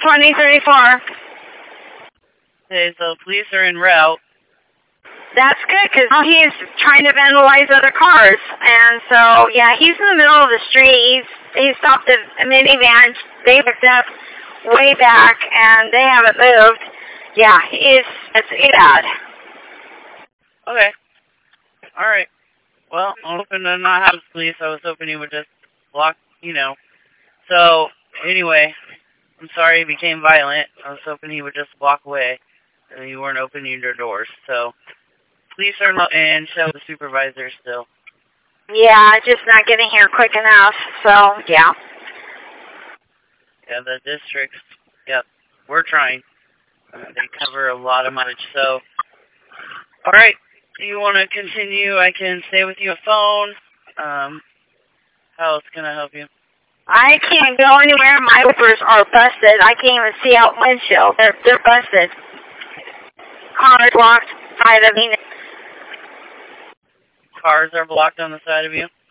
2034. Okay, so police are en route. That's good, because he's trying to vandalize other cars. And so, yeah, he's in the middle of the street. He stopped a minivan. They picked up way back, and they haven't moved. Yeah, it's bad. Okay. All right. Well, I'm hoping to not have police. I was hoping he would just block, So, anyway, I'm sorry he became violent. I was hoping he would just walk away, and you weren't opening your doors. So, police are and show the supervisor still. Yeah, just not getting here quick enough. So, yeah. Yeah, the districts, yep, we're trying. They cover a lot of mileage, so. All right, do you want to continue? I can stay with you on phone. How else can I help you? I can't go anywhere. My wipers are busted. I can't even see out windshield. They're busted. Cars blocked side of me. Cars are blocked on the side of you?